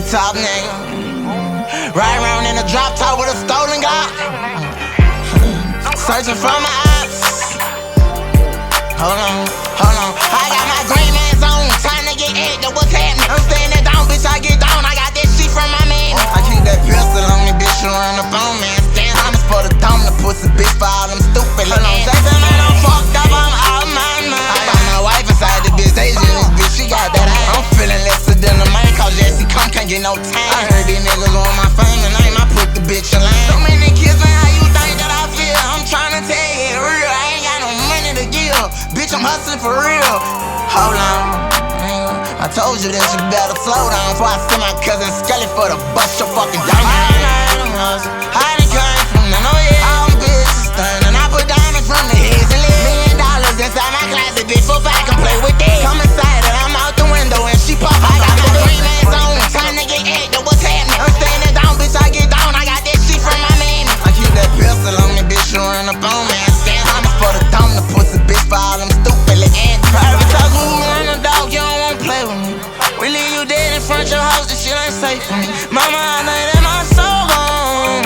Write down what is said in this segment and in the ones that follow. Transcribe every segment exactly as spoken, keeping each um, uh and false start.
top nigga. Ride around in a drop top with a stolen Glock. Searching for my ops. Hold on, hold on. I got my green man's on. Time to get active, what's happening? I'm standing down, bitch, I get down. I got that shit from my man. I keep that pistol on me, bitch, you run up on me. Stand I'm for the dumb, the pussy bitch, for all them stupid. Hold on, Jason, man, I'm fucked up, I'm out of my mind. I got my wife inside the bitch, Asian, this bitch, she got that ass. I'm feeling lesser than the man, cause Jesse come, can't get no time. I heard these niggas want my fame, and I put the bitch in line. So many kids, man, how you think that I feel? I'm tryna tell you it real, I ain't got no money to give. Bitch, I'm hustling for real. Hold on, I told you that you better slow down before I send my cousin Skelly for the bust your fucking diamond. I done came from the no yeah, all them bitches stunning. I put diamonds from the heads and legs. Million dollars inside my closet, bitch, before I can play with that. Come inside and I'm out the window and she pop. I got my green man's on. Time to get active, what's happening? I'm standing down, bitch, I get down. I got that shit from my man. I keep that pistol on me, bitch, you run up on me. I stand I'm for the dumb, the pussy bitch, for all them stupid little ants. Private talk, who run the dog, you don't wanna play with me. We leave you dead in front of your house, this shit ain't safe for me. Mama, I know that my soul gone.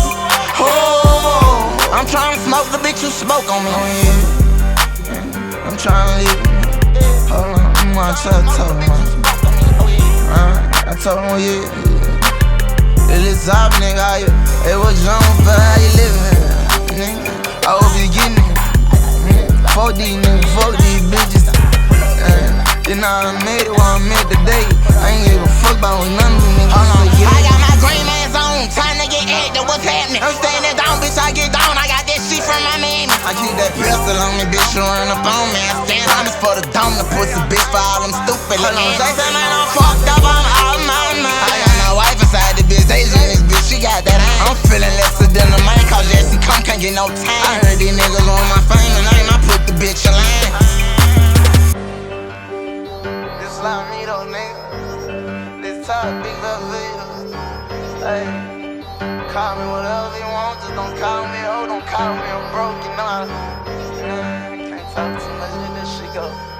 Oh, I'm tryna smoke the bitch, you smoke on me. Oh, yeah. I'm tryna leave. Hold on, I'm gonna try to tell him. Uh, I told him, oh, yeah. This up, nigga, how you? Hey, what you on for? How you living? Nigga, I hope you getting it. Fuck these niggas, fuck these bitches. You know I made it while I made the day. I ain't give a fuck about what none of them niggas say. I got my green man's on. Time to get active, what's happening? I'm standing down, bitch, I get down. I got that shit from my man. I keep that pistol on me, bitch, you run up on me. I stand I'm for the dumb, the pussy bitch, for all them stupid little ants. Jason, man, I'm fucked up, I'm out of my mind. I got my wife inside the bitch, Asian, this bitch, she got that ass. I'm feeling lesser than the man, cause Jesse come, can't get no time. I heard these niggas want my fame, and I put the bitch in line. Like me though, nigga. This top big Velvet. Hey, call me whatever you want, just don't call me oh, don't call me I'm broke, you know. I, you know, can't talk too much, let that shit go.